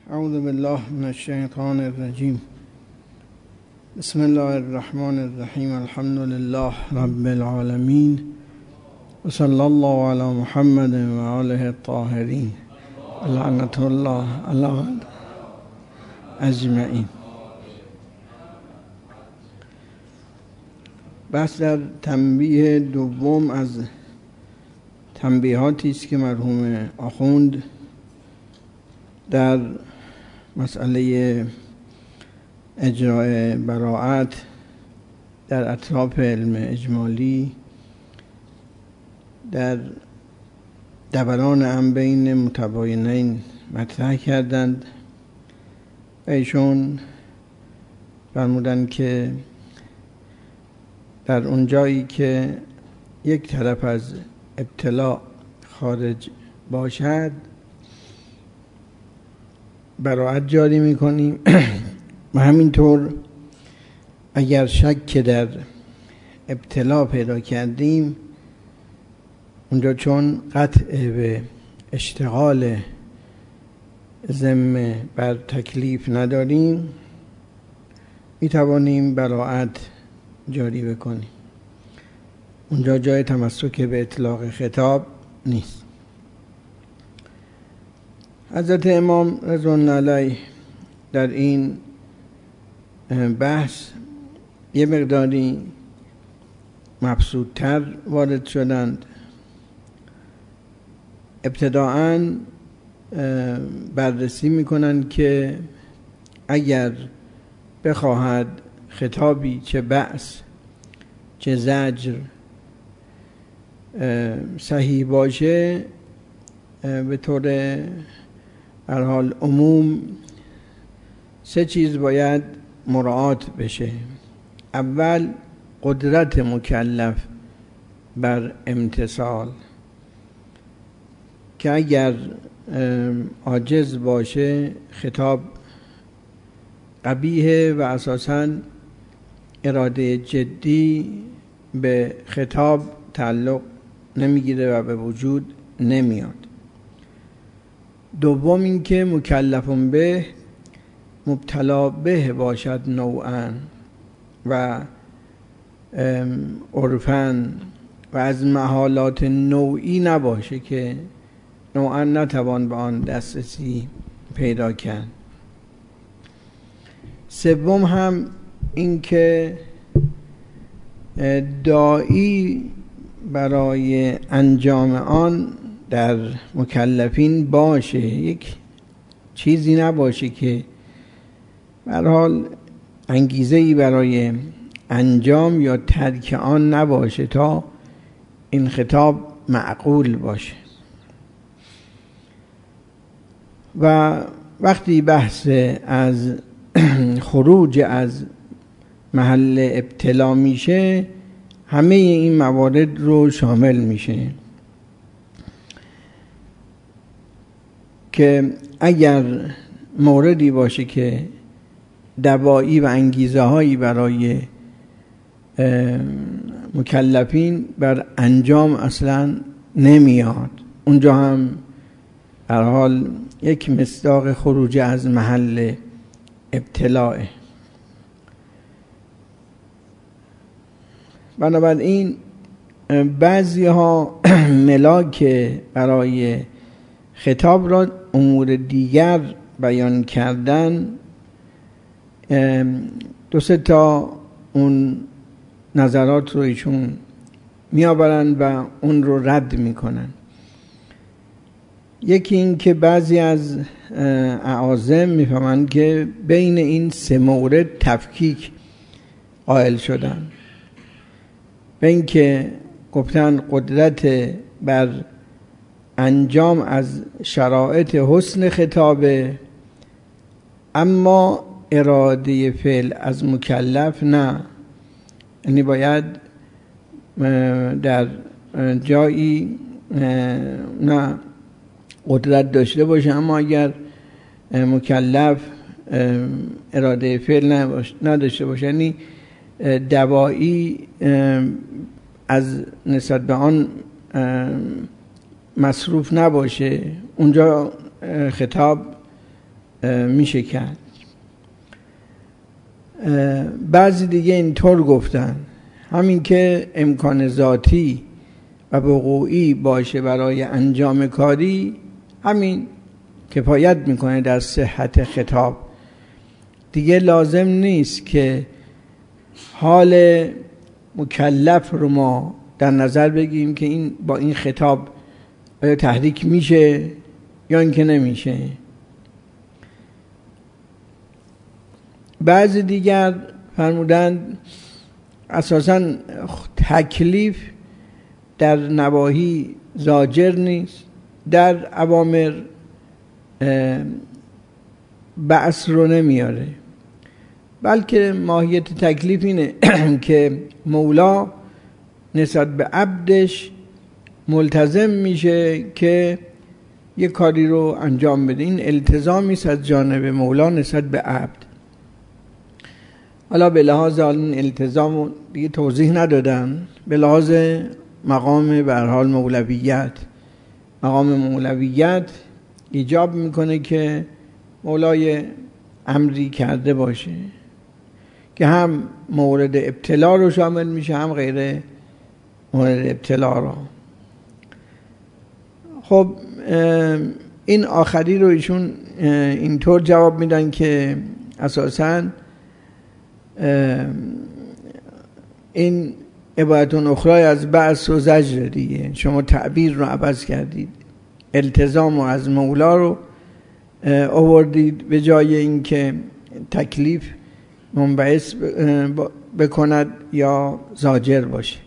اعوذ بالله من الشیطان الرجیم. بسم الله الرحمن الرحیم. الحمد لله رب العالمین و صلی الله علی محمد و آله الطاهرین لعنت الله علی اجمعین. بحث در تنبیه دوم از تنبیهاتی است که مرحوم آخوند در مسئله اجراء براءت در اطراف علم اجمالی در دوران هم بین متباینین مطرح کردند و ایشون فرمودند که در اون جایی که یک طرف از ابتلا خارج باشد براءت جاری میکنیم و همینطور اگر شک در ابتلا پیدا کردیم اونجا چون قطع به اشتغال ذمه بر تکلیف نداریم میتوانیم براءت جاری بکنیم. اونجا جای تمسک به اطلاق خطاب نیست. حضرت امام رضوان علیه در این بحث یه مقداری مبسوط‌تر وارد شدند. ابتداءً بررسی میکنند که اگر بخواهد خطابی چه بأس چه زجر صحیح باشه به طور هر حال عموم سه چیز باید مراعات بشه. اول قدرت مکلف بر امتثال که اگر عاجز باشه خطاب قبیحه و اساساً اراده جدی به خطاب تعلق نمیگیره و به وجود نمیاد. دوم اینکه مکلف به مبتلا به باشد نوعاً و عرفاً و از محالات نوعی نباشه که نوعاً نتوان به آن دسترسی پیدا کرد. سوم هم اینکه داعی برای انجام آن در مکلفین باشه، یک چیزی نباشه که به هر حال انگیزه‌ای برای انجام یا ترک آن نباشه تا این خطاب معقول باشه. و وقتی بحث از خروج از محل ابتلا میشه همه این موارد رو شامل میشه که اگر موردی باشه که دواعی و انگیزه هایی برای مکلفین بر انجام اصلا نمیاد، اونجا هم هر حال یک مصداق خروج از محل ابتلاء. بنابراین بعضی ها ملاک برای خطاب را امور دیگر بیان کردن دو سه تا اون نظرات رو ایشون میآورند و اون رو رد میکنن. یکی این که بعضی از اعاظم میفهمند که بین این سه مورد تفکیک قائل شدن، به این که گفتن قدرت بر انجام از شرایط حسن خطابه اما اراده فعل از مکلف نه، یعنی باید در جایی نه قدرت داشته باشه اما اگر مکلف اراده فعل نداشته باشه، یعنی دواعی از نسبت به آن مصروف نباشه، اونجا خطاب میشه کرد. بعضی دیگه اینطور گفتن همین که امکان ذاتی و وقوعی باشه برای انجام کاری، همین کفایت میکنه در صحت خطاب. دیگه لازم نیست که حال مکلف رو ما در نظر بگیریم که این با این خطاب تحریک میشه یا اینکه نمیشه. بعضی دیگر فرمودند اساساً تکلیف در نواهی زاجر نیست، در اوامر بأس رو نمیاره، بلکه ماهیت تکلیف اینه که مولا نسبت به عبدش ملتزم میشه که یک کاری رو انجام بده. این التزامی است از جانب مولا نسبت به عبد. حالا به لحاظ این التزام دیگه توضیح ندادن، به لحاظ مقام به هر حال مولویت، مقام مولویت ایجاب میکنه که مولای امری کرده باشه که هم مورد ابتلا رو شامل میشه هم غیر مورد ابتلا رو. خب این آخری رو ایشون اینطور جواب میدن که اساساً این عبارتون اخرای از بعث و زجر دیگه، شما تعبیر رو عوض کردید، التزام و از مولا رو آوردید به جای اینکه تکلیف منبعث بکند یا زاجر باشه.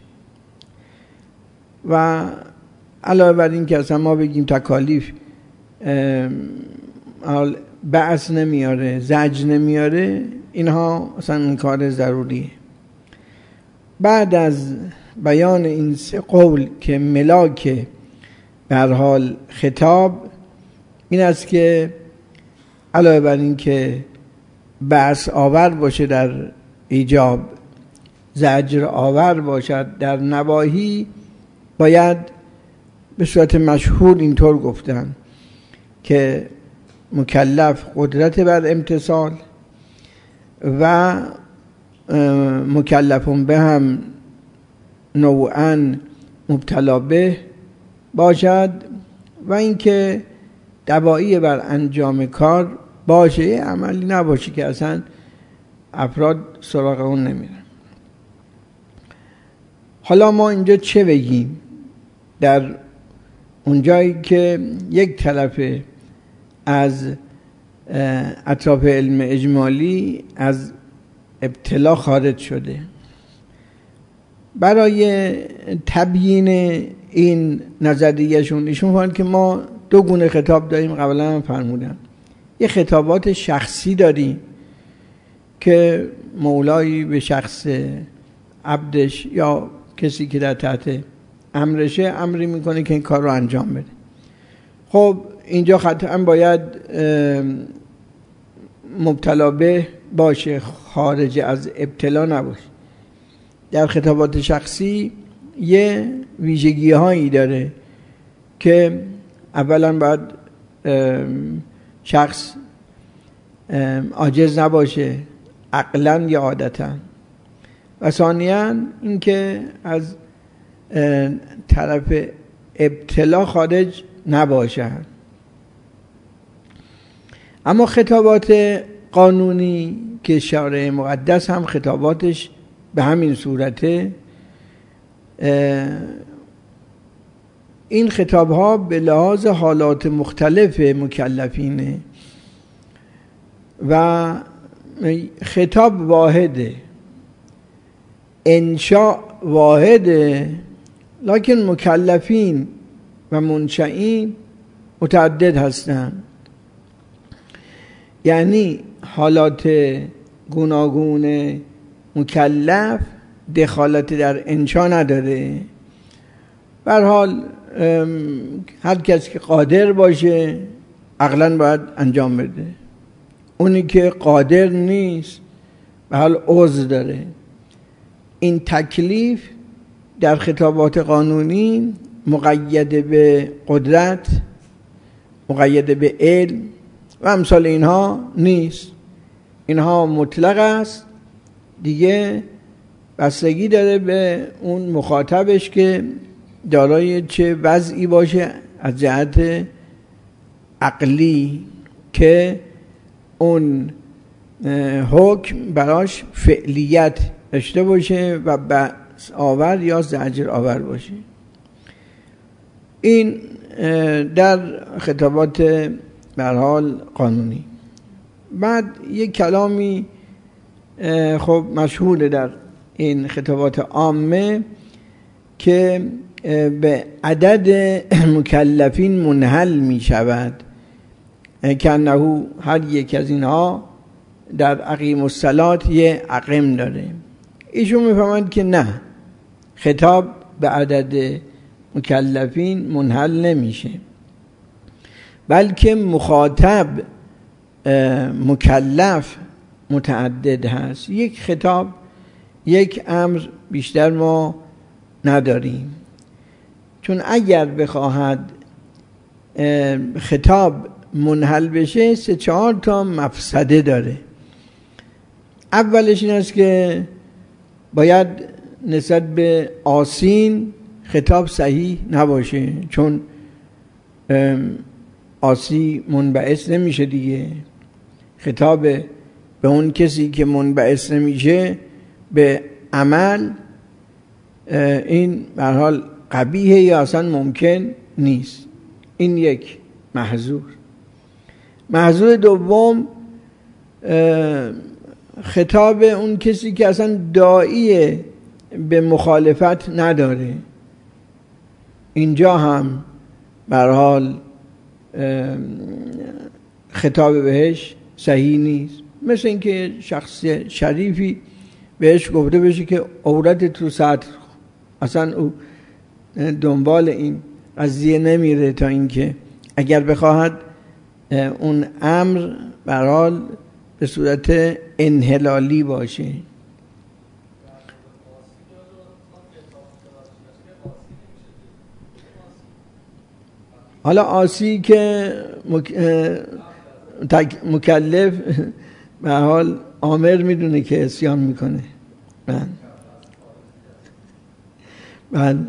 و علاوه بر این که اصلا ما بگیم تکالیف بعث نمیاره، زجر نمیاره، اینها اصلا این کار ضروریه. بعد از بیان این سه قول که ملاک به هر حال خطاب این است که علاوه بر این که بعث آور باشه در ایجاب، زجر آور باشد در نواهی، باید به صورت مشهور اینطور گفتن که مکلف قدرت بر امتثال و مکلفون به هم نوعاً مبتلا به باشد و اینکه دواعی بر انجام کار باشه، عملی نباشه که اصلا افراد سراغ اون نمیرن. حالا ما اینجا چه بگیم در اونجایی که یک طرف از اطراف علم اجمالی از ابتلا خارج شده؟ برای تبیین این نظریهشون ایشون فرمودن که ما دو گونه خطاب داریم. قبلا هم فرمودم یه خطابات شخصی داریم که مولایی به شخص عبدش یا کسی که در تحت امرشه امری میکنه که این کار رو انجام بده. خب اینجا قطعا باید مبتلا به باشه، خارج از ابتلا نباشه. در خطابات شخصی یه ویژگی هایی داره که اولا باید شخص عاجز نباشه عقلا یا عادتا، و ثانیاً اینکه از طرف ابتلا خارج نباشه. اما خطابات قانونی که شارع مقدس هم خطاباتش به همین صورته، این خطاب ها به لحاظ حالات مختلف مکلفینه و خطاب واحده، انشاء واحده، لکن مکلفین و منشئین متعدد هستند. یعنی حالات گوناگون مکلف دخالت در انشاء نداره. به هر حال هر کس که قادر باشه عقلاً باید انجام بده، اونی که قادر نیست به حال عذر داره. این تکلیف در خطابات قانونی مقید به قدرت، مقید به علم، و امثال اینها نیست. اینها مطلق است، دیگه بستگی داره به اون مخاطبش که دارای چه وضعی باشه از جهت عقلی که اون حکم براش فعلیت داشته باشه و بأس آور یا زجر آور باشه. این در خطابات به هر حال قانونی. بعد یک کلامی خب مشهوره در این خطابات عامه که به عدد مکلفین منحل می شود که انه هر یک از اینها در اقیم الصلات یه اقیم داره. ایشون میفهمند که نه، خطاب به عدد مکلفین منحل نمیشه، بلکه مخاطب مکلف متعدد هست. یک خطاب، یک امر بیشتر ما نداریم، چون اگر بخواهد خطاب منحل بشه 3-4 تا مفسده داره. اولش این است که باید نسبت به آسین خطاب صحیح نباشه، چون آسی منبعث نمیشه دیگه. خطاب به اون کسی که منبعث نمیشه به عمل، این به هر حال قبیحه یا اصلا ممکن نیست. این یک محظور. محظور دوم، خطاب اون کسی که اصلا داعی به مخالفت نداره، اینجا هم به هر حال خطاب بهش صحیح نیست. مثل اینکه شخص شریفی بهش گفته بشه که عورت تو سطر، اصلا او دنبال این قضیه نمیره تا اینکه اگر بخواهد اون امر به هر حال به صورت انحلالی باشه. حالا آسی که مکلف به هر حال آمر میدونه که عصیان میکنه. بعد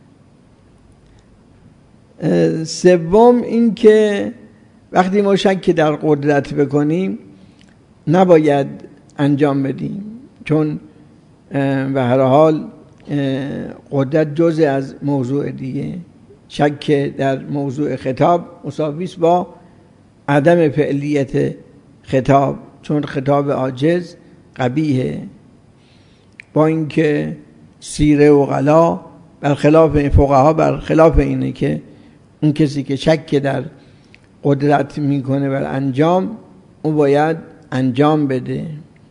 سوم این که وقتی ما شک در قدرت بکنیم نباید انجام بدیم، چون به هر حال قدرت جزء از موضوع دیگه. شک در موضوع خطاب مساوی است با عدم فعلیت خطاب، چون خطاب عاجز قبیحه. با اینکه سیره و غلا برخلاف فقها برخلاف اینه که اون کسی که شک در قدرت میکنه بر انجام، او باید انجام بده.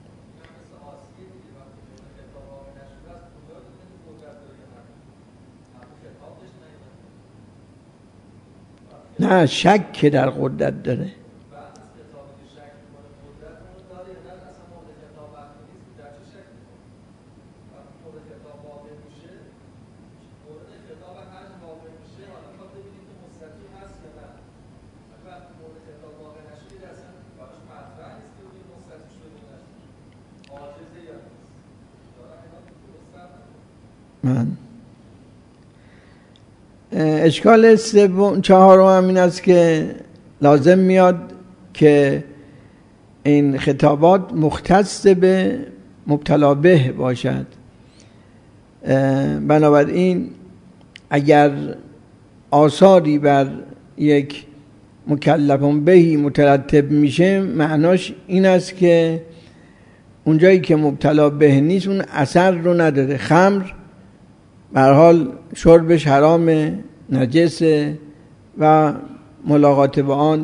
نه، شک در قدرت داره. اشکال چهارم این است که لازم میاد که این خطابات مختص به مبتلا به باشد. بنابراین اگر آثاری بر یک مکلفون بهی مترتب میشه، معناش این است که اونجایی که مبتلا به نیست اون اثر رو نداره. خمر به هر حال شربش حرام، نجسه و ملاقات با آن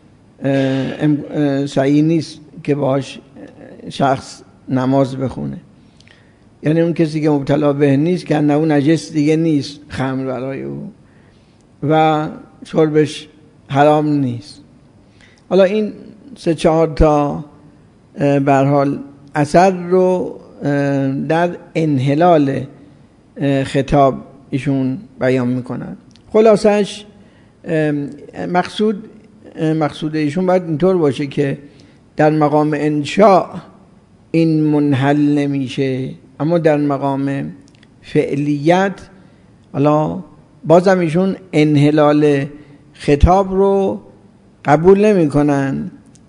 صحیح نیست که باش شخص نماز بخونه. یعنی اون کسی که مبتلا به نیست که نه اون نجس دیگه نیست خمر برای او و شربش حرام نیست. حالا این 3-4 تا به هر حال اثر رو در انحلال خطاب ایشون بیان میکنن. خلاصش مقصود مقصود ایشون باید اینطور باشه که در مقام انشاء این منحل نمیشه، اما در مقام فعلیت حالا بازم ایشون انحلال خطاب رو قبول نمی کنن،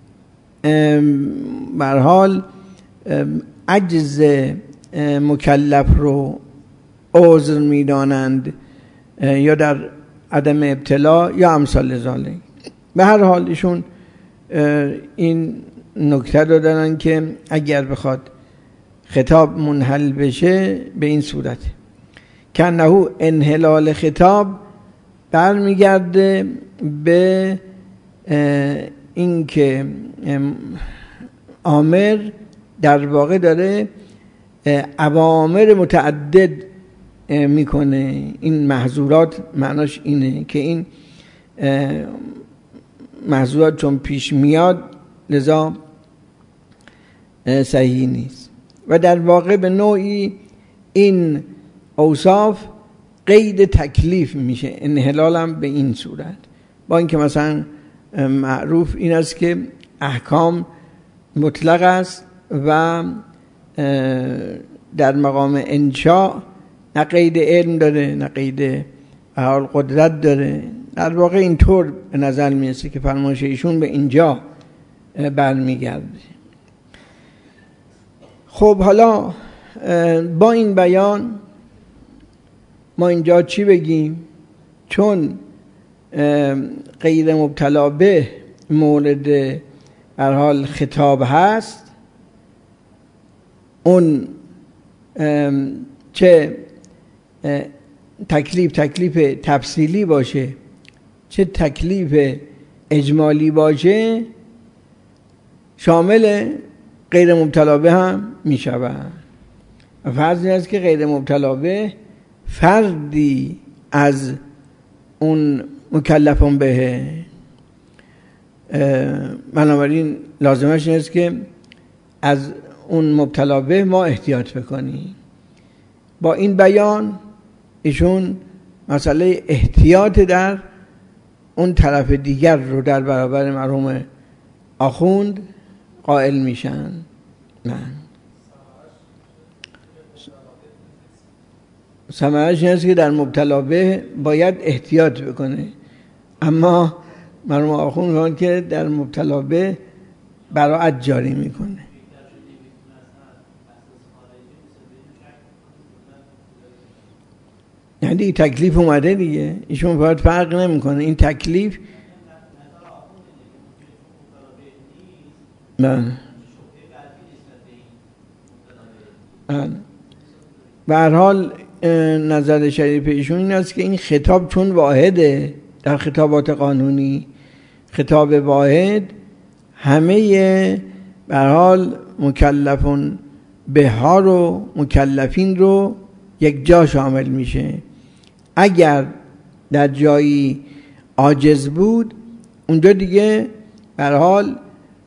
به هر حال عجز مکلف رو عذر می دانند یا در عدم ابتلا یا امثال ذالک. به هر حال ایشون این نکته رو دارن که اگر بخواد خطاب منحل بشه به این صورت که انه انحلال خطاب برمیگرده به این که آمر در واقع داره اوامر متعدد میکنه. این محظورات معناش اینه که این محظورات چون پیش میاد لذا صحیح نیست و در واقع به نوعی این اوصاف قید تکلیف میشه. انحلال هم به این صورت، با اینکه مثلا معروف این است که احکام مطلق است و در مقام انشاء نه قید علم داره نه قید حال قدرت داره. در واقع اینطور به نظر میرسه که فرمایش ایشون به اینجا برمیگرده. خب حالا با این بیان ما اینجا چی بگیم؟ چون غیر مبتلا به مورد هر حال خطاب هست، اون چه تکلیف تفصیلی باشه چه تکلیف اجمالی باشه شامل غیر مبتلا به هم می شود. فرض این است که غیر مبتلا به فردی از اون مکلفون به، بنابراین لازمش این است که از اون مبتلا به ما احتیاط بکنیم. با این بیان ایشون مسئله احتیاط در اون طرف دیگر رو در برابر مرحوم آخوند قائل میشن. نه ثمرش این است که در مبتلا به باید احتیاط بکنه، اما مرحوم آخوند میگن که در مبتلا به براءت جاری میکنه. یعنی تکلیف اومده دیگه، ایشون باید فرق نمیکنه این تکلیف. به هر حال نظر شریف ایشون این است که این خطاب چون واحده، در خطابات قانونی خطاب واحد همه به هر حال مکلفون به ها رو مکلفین رو یک جا شامل میشه. اگر در جایی عاجز بود اونجا دیگه به هر حال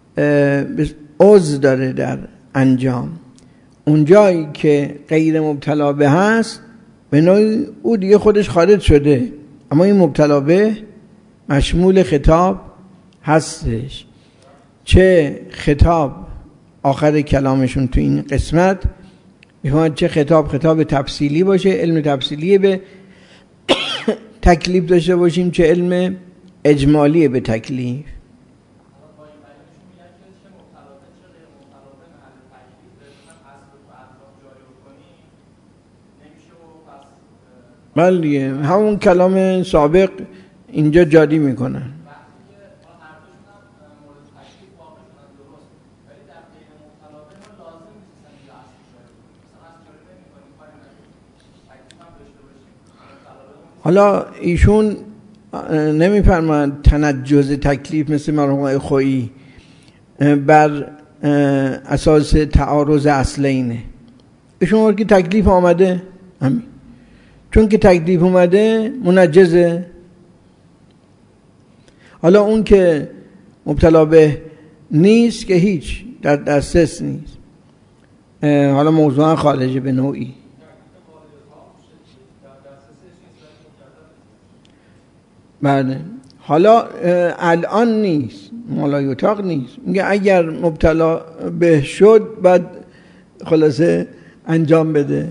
عذر داره در انجام. اونجایی که غیر مبتلا به هست به نوعی او دیگه خودش خارج شده، اما این مبتلا به مشمول خطاب هستش. چه خطاب آخر کلامشون تو این قسمت میخواد چه خطاب تفصیلی باشه، علم تفصیلی به تکلیف داشته باشیم، چه علم اجمالی به تکلیف. بله همون کلام سابق اینجا جاری میکنن. حالا ایشون نمیفرماند تنجز تکلیف مثل مرحوم خویی بر اساس تعارض اصلینه. ایشون وقتی تکلیف آمده همین، چون که تکلیف اومده منجزه. حالا اون که مبتلا به نیست که هیچ در دسترس نیست، حالا موضوعا خارجه به نوعی. بله حالا الان نیست، مالای اتاق نیست. میگه اگر مبتلا به شد بعد خلاصه انجام بده.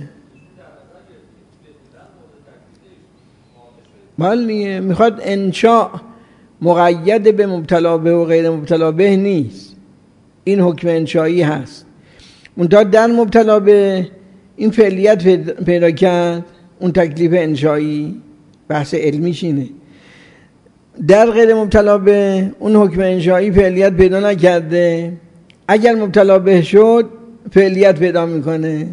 بله، میخواد انشاء مقید به مبتلا به و غیر مبتلا به نیست، این حکم انشایی هست. منتها در مبتلا به این فعلیت پیدا کرد، اون تکلیف انشایی، بحث علمیش اینه. در غیر مبتلا به اون حکم انشایی فعلیت پیدا نکرده، اگر مبتلا به شد فعلیت پیدا میکنه.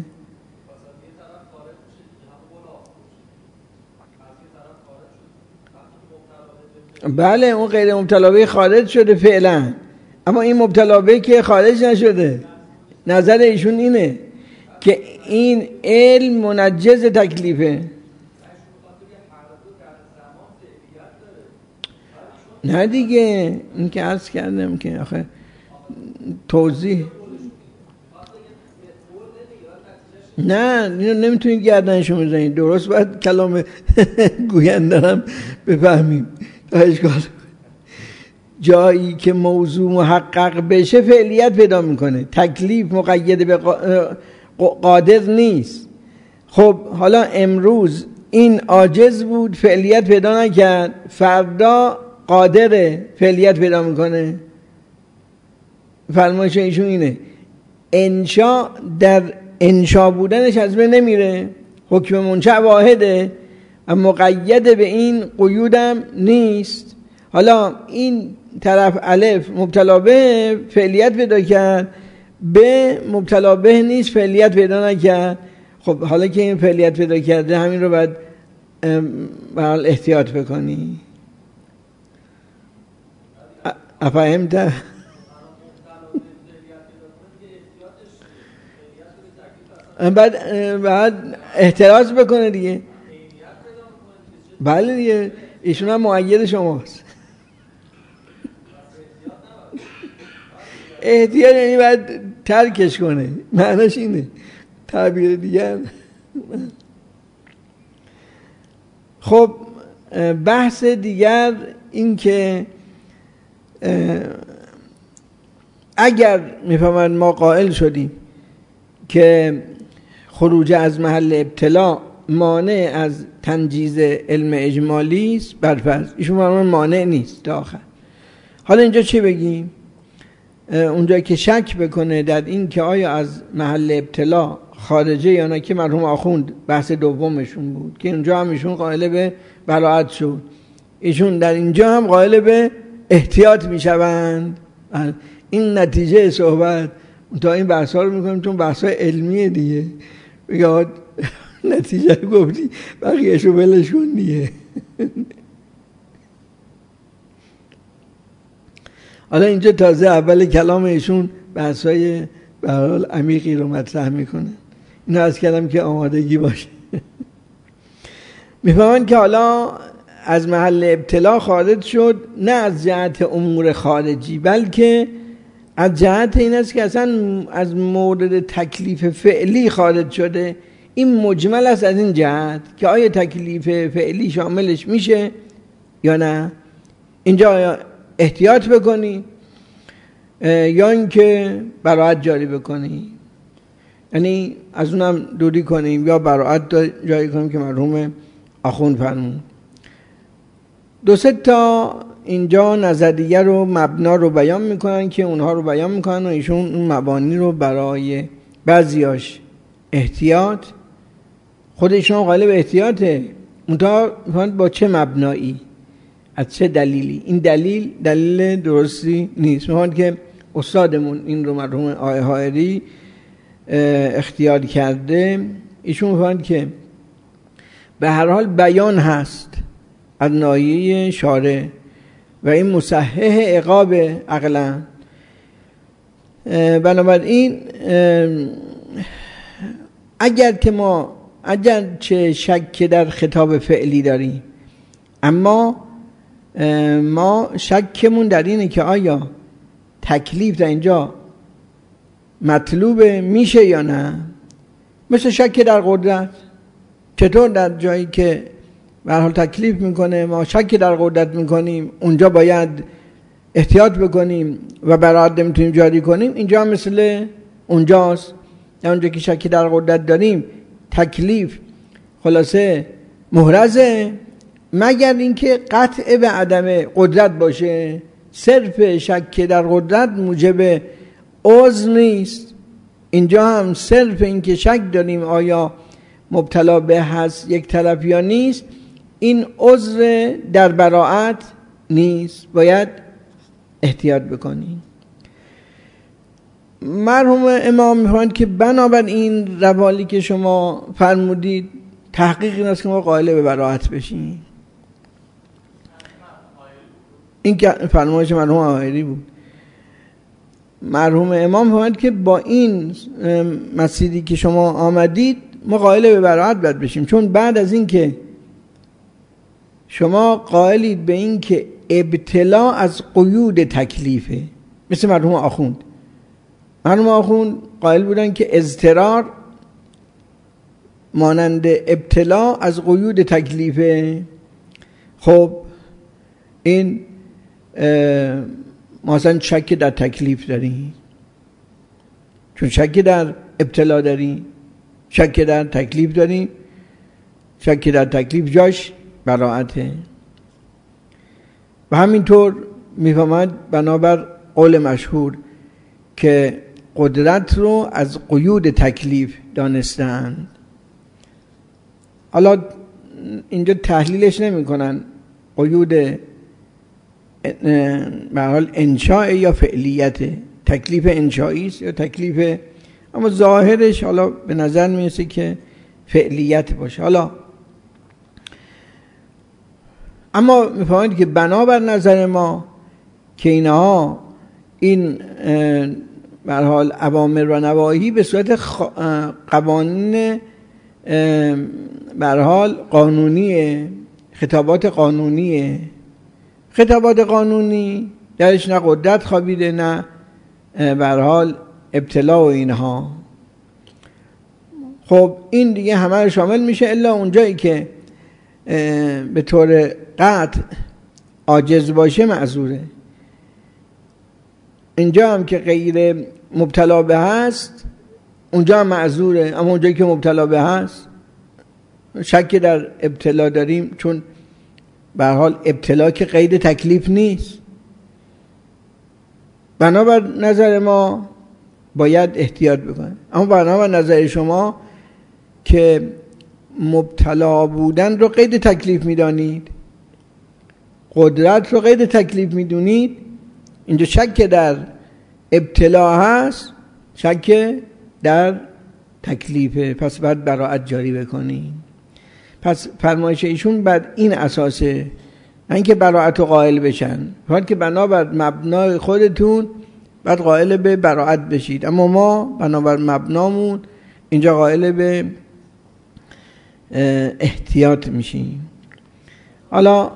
بله، اون غیر مبتلا به خارج شده فعلا، اما این مبتلا به که خارج نشده. نظر ایشون اینه که این علم منجز تکلیفه. نه دیگه، این که عرض کردم که آخه توضیح نه، نمیتونید گردنشو بزنید، درست باید کلام گویندرم بفهمیم تا اشکال. جایی که موضوع محقق بشه فعلیت پیدا میکنه، تکلیف مقید به قادر نیست. خب حالا امروز این عاجز بود فعلیت پیدا نکرد، فردا قادره فعلیت پیدا میکنه. فرمایش ایشون اینه انشا در انشا بودنش از بین نمیره، حکم منشأ واحده و مقید به این قیودم نیست. حالا این طرف الف مبتلا به فعلیت پیدا کرد، به مبتلا به نیست فعلیت پیدا نکرد. خب حالا که این فعلیت پیدا کرده همین رو باید احتیاط بکنی. افهمت؟ بعد احتراز بکنه دیگه. بله دیگه، ایشون هم مؤید شماست. احتیاط یعنی باید ترکش کنه، معناش اینه، تعبیر دیگر. خب بحث دیگر این که اگر میفهمن ما قائل شدیم که خروج از محل ابتلا مانع از تنجیز علم اجمالی است، برفرض ایشون فرمان مانع نیست تا آخر. حالا اینجا چی بگیم؟ اونجا که شک بکنه در این که آیا از محل ابتلا خارجه یا نه، که مرحوم آخوند بحث دومشون بود که اونجا هم ایشون قائل به براءت شد، ایشون در اینجا هم قائل به احتیاط میشوند. این نتیجه صحبت تا این بحث ها رو میکنیم چون بحث های علمیه دیگه. بگه نتیجه گفتی بقیهشو بلش کن دیگه. حالا اینجا تازه اول کلام ایشون بحث های به هر حال عمیقی رو مطرح میکنه. اینو عرض کردم که آمادگی باشه. میفهمن که حالا از محل ابتلا خارج شد، نه از جهت امور خارجی، بلکه از جهت این است که اصلا از مورد تکلیف فعلی خارج شده. این مجمل است از این جهت که آیا تکلیف فعلی شاملش میشه یا نه. اینجا احتیاط بکنی یا اینکه براءت جاری بکنی، یعنی از اونم دوری کنیم یا براءت جاری کنیم که مرحوم آخوند فرمون. دو سه تا اینجا نظریه رو مبنا رو بیان میکنن که اونها رو بیان میکنن و ایشون اون مبانی رو برای بعضیاش احتیاط، خودشون قائل به احتیاطه، منتها با چه مبنایی، از چه دلیلی. این دلیل درستی نیست. میخواد که استادمون این رو مرحوم آقای حائری اختیار کرده. ایشون میخواد که به هر حال بیان هست از ناحیه شارع و این مصحح عقاب عقلا. بنابراین اگر چه شک در خطاب فعلی داریم، اما ما شکمون در اینه که آیا تکلیف در اینجا مطلوب میشه یا نه. مثل شک در قدرت، چطور در جایی که به هر حال تکلیف میکنه، ما شک در قدرت میکنیم، اونجا باید احتیاط بکنیم و براعت نمیتونیم جاری کنیم. اینجا مثل اونجاست، اونجا که شک در قدرت داریم تکلیف خلاصه محرزه، مگر اینکه قطع به عدم قدرت باشه. صرف شک در قدرت موجب عذر نیست. اینجا هم صرف اینکه شک داریم آیا مبتلا به هست یک طرف یا نیست، این عذر در براعت نیست، باید احتیاط بکنیم. مرحوم امام می‌فرمایند که بنابراین روالی که شما فرمودید تحقیق این است که ما قائل به براعت بشیم. این که فرمایش مرحوم آهری بود. مرحوم امام فرمود که با این مسیری که شما آمدید ما قائل به براعت باید بشیم، چون بعد از این که شما قائلید به این که ابتلا از قیود تکلیفه، مثل مرحوم آخوند. مرحوم آخوند قائل بودن که اضطرار مانند ابتلا از قیود تکلیفه. خب این مثلا شک در تکلیف داری، چون شک در ابتلا داری، شک در تکلیف داری، شک در تکلیف جاش براعته. و همینطور میفهمد بنابر قول مشهور که قدرت رو از قیود تکلیف دانستند. حالا اینجا تحلیلش نمی کنن قیود به حال انشاء یا فعلیت، تکلیف انشایی است یا تکلیف، اما ظاهرش حالا به نظر میرسه که فعلیت باشه. حالا اما میفهمید که بنابر نظر ما که اینها این به هر حال اوامر و نواهی به صورت قوانین به هر حال قانونیه، خطابات قانونیه. خطابات قانونی درش نه قدرت خوابیده نه به هر حال ابتلا و اینها. خب این دیگه همه رو شامل میشه الا اونجایی که به طور قطع عاجز باشه معذوره. اینجا هم که غیر مبتلا به هست اونجا هم معذوره، اما اونجایی که مبتلا به هست شک در ابتلا داریم، چون به هر حال ابتلا که قید تکلیف نیست. بنابر نظر ما باید احتیاط بکنیم، اما بنابر نظر شما که مبتلا بودن رو قید تکلیف میدانید، قدرت رو قید تکلیف میدونید، اینجا شک در ابتلا هست، شک در تکلیفه، پس باید براعت جاری بکنید. پس فرمایش ایشون بعد این اساسه، نه اینکه براعت رو قائل بشن، فقط که بنابر مبنای خودتون بعد قائل به براعت بشید، اما ما بنابر مبنامون اینجا قائل به احتیاط میشیم. حالا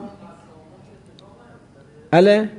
اله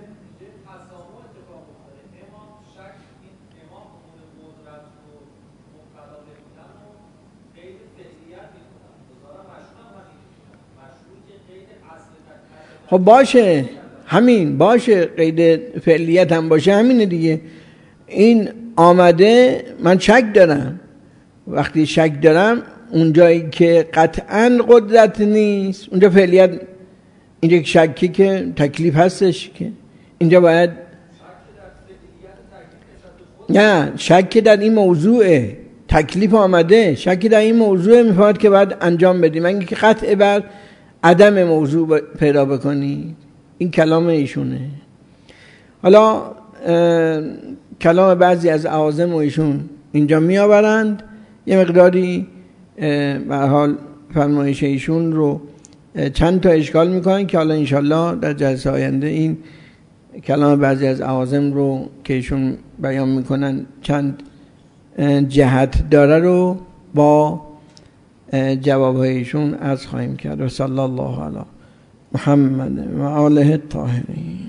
خب باشه، همین باشه، قید فعلیت هم باشه، همینه دیگه. این آمده من شک دارم، وقتی شک دارم اونجایی که قطعا قدرت نیست اونجا فعلیت، اینجا که شکی که تکلیف هستش که اینجا باید نه شک در این موضوع تکلیف آمده، شک در این موضوع میفهمد که باید انجام بدیم، اگه که قطع بر عدم موضوع پیدا بکنی. این کلام ایشونه. حالا کلام بعضی از اعاظم ایشون اینجا می آورند، یه مقداری به هر حال فرمایش ایشون رو چند تا اشکال میکنن که حالا انشالله در جلسه آینده این کلام بعضی از اعاظم رو که ایشون بیان میکنن چند جهت داره رو با جوابهایشون عرض خواهیم کرد. و صلی الله علی محمد و آله الطاهرین.